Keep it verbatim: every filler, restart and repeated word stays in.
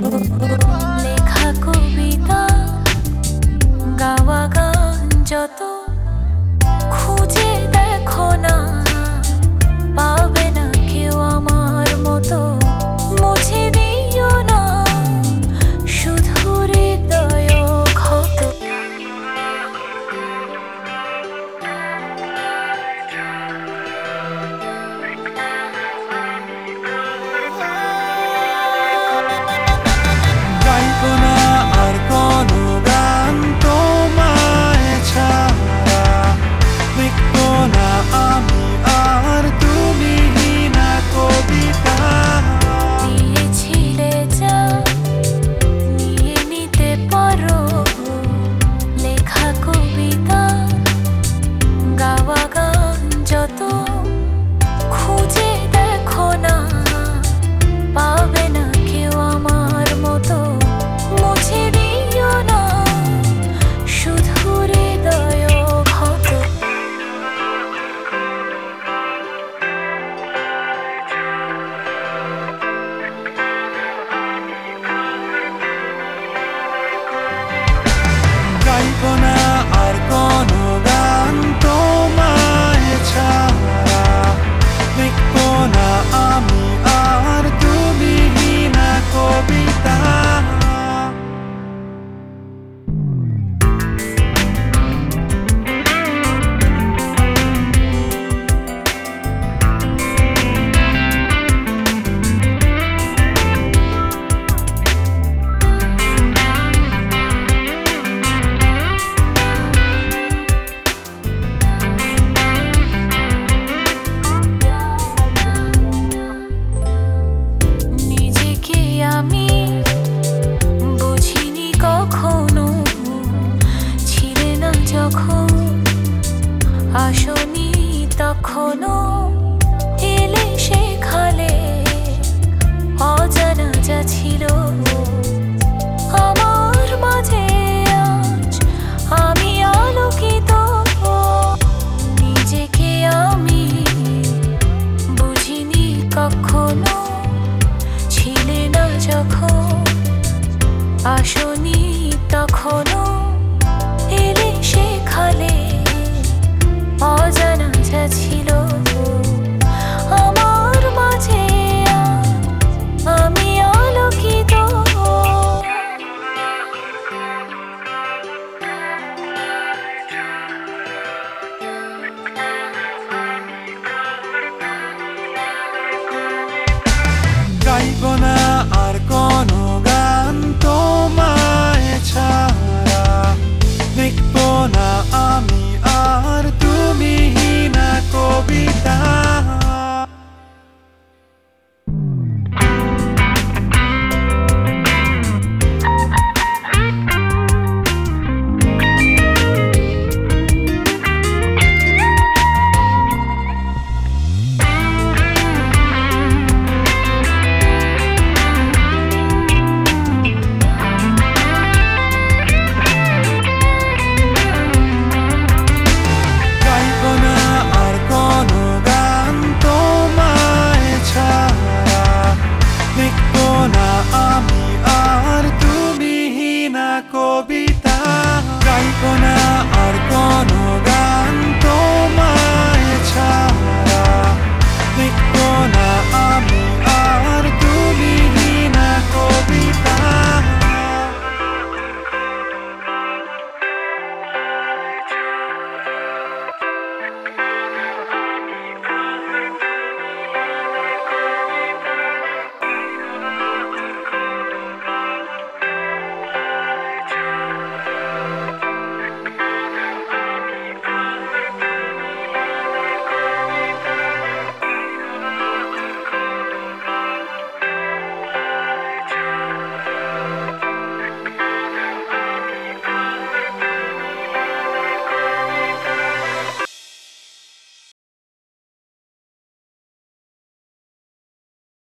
লেখা কবিতা গাওয়া গান যত খুঁজে দেখো না পাবে না কেউ আমার মতো মুছে দিও না শুধু হৃদয় ক্ষত গাইবো না আর কোনো গান তোমায় ছাড়া লিখবো না আমি আর তুমি না কবিতা দিয়েছিলে যা নিয়ে নিতে পারো লেখা কবিতা গাওয়া গান যত খুঁজে দেখো না পাবে না কেউ আমার মতো মুছে দিও না শুধু হৃদয় ক্ষত গাইবো না আর কোনো গান তোমায় ছাড়া লিখবো না আমি আর তুমি না কবিতা নিজেকে আমি বুঝিনি কখনো ছিলে না যখন আসনি তখনও এলে সেখানে অজানা যা ছিল আমার মাঝে আজ আমি আলোকিত নিজেকে আমি বুঝিনি কখনো ছিলে না যখন আসনি তখন